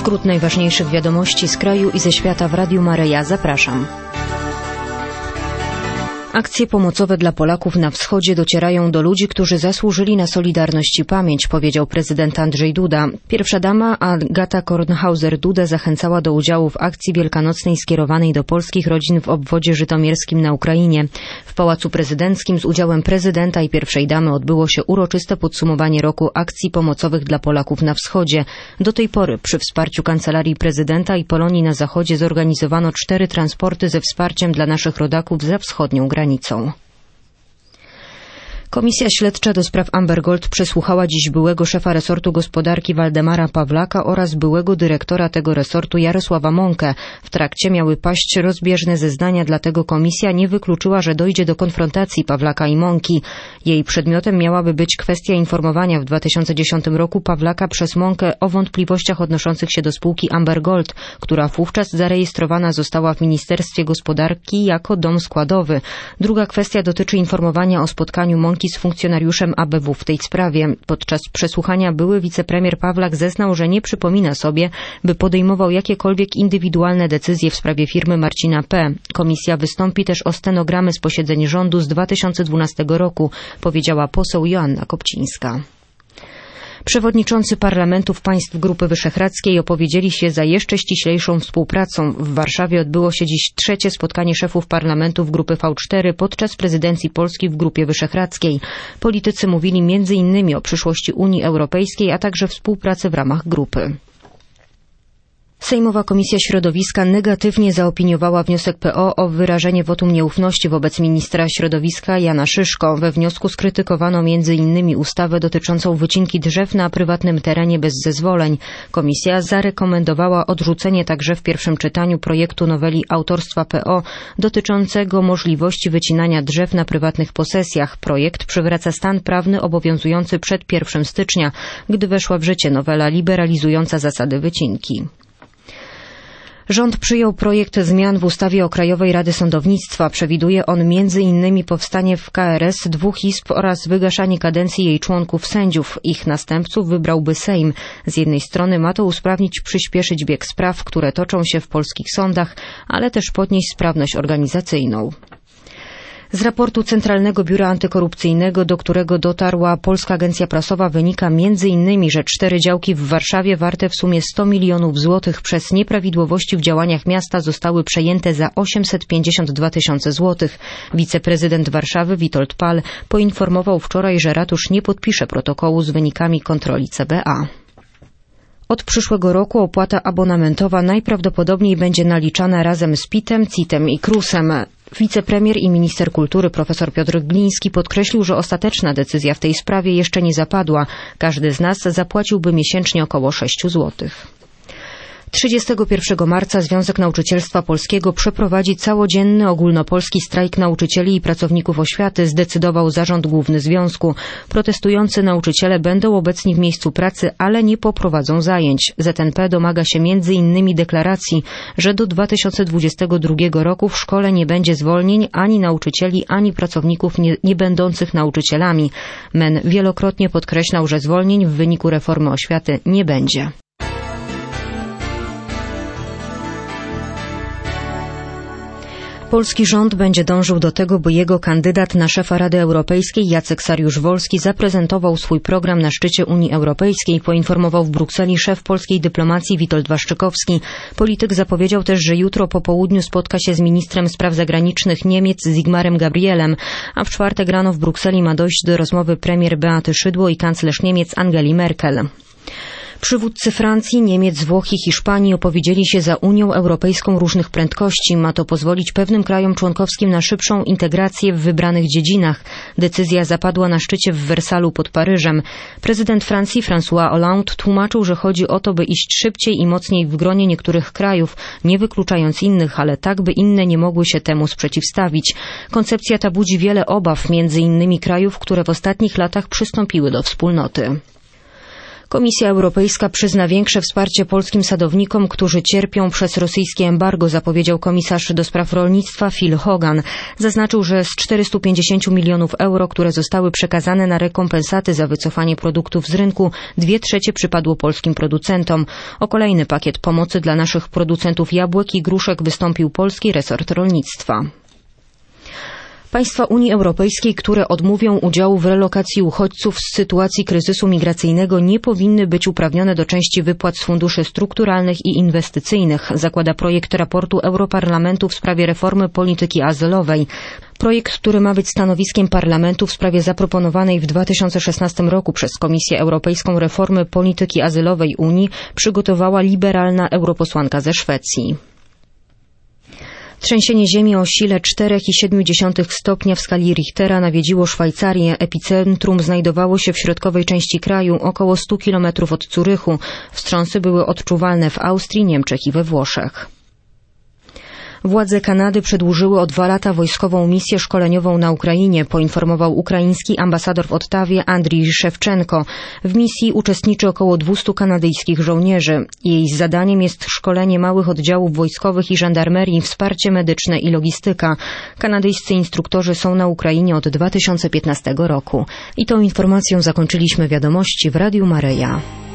Skrót najważniejszych wiadomości z kraju i ze świata w Radiu Maryja. Zapraszam. Akcje pomocowe dla Polaków na wschodzie docierają do ludzi, którzy zasłużyli na solidarność i pamięć, powiedział prezydent Andrzej Duda. Pierwsza dama Agata Kornhauser-Duda zachęcała do udziału w akcji wielkanocnej skierowanej do polskich rodzin w obwodzie żytomierskim na Ukrainie. W Pałacu Prezydenckim z udziałem prezydenta i pierwszej damy odbyło się uroczyste podsumowanie roku akcji pomocowych dla Polaków na wschodzie. Do tej pory przy wsparciu Kancelarii Prezydenta i Polonii na Zachodzie zorganizowano 4 transporty ze wsparciem dla naszych rodaków za wschodnią granicą. Komisja śledcza do spraw Amber Gold przesłuchała dziś byłego szefa resortu gospodarki Waldemara Pawlaka oraz byłego dyrektora tego resortu Jarosława Mąkę. W trakcie miały paść rozbieżne zeznania, dlatego komisja nie wykluczyła, że dojdzie do konfrontacji Pawlaka i Mąki. Jej przedmiotem miałaby być kwestia informowania w 2010 roku Pawlaka przez Mąkę o wątpliwościach odnoszących się do spółki Amber Gold, która wówczas zarejestrowana została w Ministerstwie Gospodarki jako dom składowy. Druga kwestia dotyczy informowania o spotkaniu Mąki z funkcjonariuszem ABW w tej sprawie. Podczas przesłuchania były wicepremier Pawlak zeznał, że nie przypomina sobie, by podejmował jakiekolwiek indywidualne decyzje w sprawie firmy Marcina P. Komisja wystąpi też o stenogramy z posiedzeń rządu z 2012 roku, powiedziała poseł Joanna Kopcińska. Przewodniczący parlamentów państw Grupy Wyszehradzkiej opowiedzieli się za jeszcze ściślejszą współpracą. W Warszawie odbyło się dziś 3. spotkanie szefów parlamentów Grupy V4 podczas prezydencji Polski w Grupie Wyszehradzkiej. Politycy mówili m.in. o przyszłości Unii Europejskiej, a także współpracy w ramach grupy. Sejmowa Komisja Środowiska negatywnie zaopiniowała wniosek PO o wyrażenie wotum nieufności wobec ministra środowiska Jana Szyszko. We wniosku skrytykowano m.in. ustawę dotyczącą wycinki drzew na prywatnym terenie bez zezwoleń. Komisja zarekomendowała odrzucenie także w pierwszym czytaniu projektu noweli autorstwa PO dotyczącego możliwości wycinania drzew na prywatnych posesjach. Projekt przywraca stan prawny obowiązujący przed 1 stycznia, gdy weszła w życie nowela liberalizująca zasady wycinki. Rząd przyjął projekt zmian w ustawie o Krajowej Rady Sądownictwa. Przewiduje on m.in. powstanie w KRS 2 izb oraz wygaszanie kadencji jej członków sędziów. Ich następców wybrałby Sejm. Z jednej strony ma to usprawnić, przyspieszyć bieg spraw, które toczą się w polskich sądach, ale też podnieść sprawność organizacyjną. Z raportu Centralnego Biura Antykorupcyjnego, do którego dotarła Polska Agencja Prasowa, wynika m.in., że 4 działki w Warszawie warte w sumie 100 milionów złotych przez nieprawidłowości w działaniach miasta zostały przejęte za 852 tysiące złotych. Wiceprezydent Warszawy Witold Pal poinformował wczoraj, że ratusz nie podpisze protokołu z wynikami kontroli CBA. Od przyszłego roku opłata abonamentowa najprawdopodobniej będzie naliczana razem z PIT-em, CIT-em i KRUS-em. Wicepremier i minister kultury profesor Piotr Gliński podkreślił, że ostateczna decyzja w tej sprawie jeszcze nie zapadła. Każdy z nas zapłaciłby miesięcznie około 6 złotych. 31 marca Związek Nauczycielstwa Polskiego przeprowadzi całodzienny ogólnopolski strajk nauczycieli i pracowników oświaty, zdecydował Zarząd Główny Związku. Protestujący nauczyciele będą obecni w miejscu pracy, ale nie poprowadzą zajęć. ZNP domaga się m.in. deklaracji, że do 2022 roku w szkole nie będzie zwolnień ani nauczycieli, ani pracowników nie będących nauczycielami. MEN wielokrotnie podkreślał, że zwolnień w wyniku reformy oświaty nie będzie. Polski rząd będzie dążył do tego, by jego kandydat na szefa Rady Europejskiej Jacek Sariusz-Wolski zaprezentował swój program na szczycie Unii Europejskiej, poinformował w Brukseli szef polskiej dyplomacji Witold Waszczykowski. Polityk zapowiedział też, że jutro po południu spotka się z ministrem spraw zagranicznych Niemiec Sigmarem Gabrielem, a w czwartek rano w Brukseli ma dojść do rozmowy premier Beaty Szydło i kanclerz Niemiec Angeli Merkel. Przywódcy Francji, Niemiec, Włoch i Hiszpanii opowiedzieli się za Unią Europejską różnych prędkości. Ma to pozwolić pewnym krajom członkowskim na szybszą integrację w wybranych dziedzinach. Decyzja zapadła na szczycie w Wersalu pod Paryżem. Prezydent Francji François Hollande tłumaczył, że chodzi o to, by iść szybciej i mocniej w gronie niektórych krajów, nie wykluczając innych, ale tak, by inne nie mogły się temu sprzeciwstawić. Koncepcja ta budzi wiele obaw, między innymi krajów, które w ostatnich latach przystąpiły do wspólnoty. Komisja Europejska przyzna większe wsparcie polskim sadownikom, którzy cierpią przez rosyjskie embargo, zapowiedział komisarz do spraw rolnictwa Phil Hogan. Zaznaczył, że z 450 milionów euro, które zostały przekazane na rekompensaty za wycofanie produktów z rynku, 2/3 przypadło polskim producentom. O kolejny pakiet pomocy dla naszych producentów jabłek i gruszek wystąpił polski resort rolnictwa. Państwa Unii Europejskiej, które odmówią udziału w relokacji uchodźców z sytuacji kryzysu migracyjnego, nie powinny być uprawnione do części wypłat z funduszy strukturalnych i inwestycyjnych, zakłada projekt raportu Europarlamentu w sprawie reformy polityki azylowej. Projekt, który ma być stanowiskiem Parlamentu w sprawie zaproponowanej w 2016 roku przez Komisję Europejską reformy polityki azylowej Unii, przygotowała liberalna europosłanka ze Szwecji. Trzęsienie ziemi o sile 4,7 stopnia w skali Richtera nawiedziło Szwajcarię. Epicentrum znajdowało się w środkowej części kraju, około 100 kilometrów od Zurychu. Wstrząsy były odczuwalne w Austrii, Niemczech i we Włoszech. Władze Kanady przedłużyły o 2 lata wojskową misję szkoleniową na Ukrainie, poinformował ukraiński ambasador w Ottawie Andrii Szewczenko. W misji uczestniczy około 200 kanadyjskich żołnierzy. Jej zadaniem jest szkolenie małych oddziałów wojskowych i żandarmerii, wsparcie medyczne i logistyka. Kanadyjscy instruktorzy są na Ukrainie od 2015 roku. I tą informacją zakończyliśmy wiadomości w Radiu Maryja.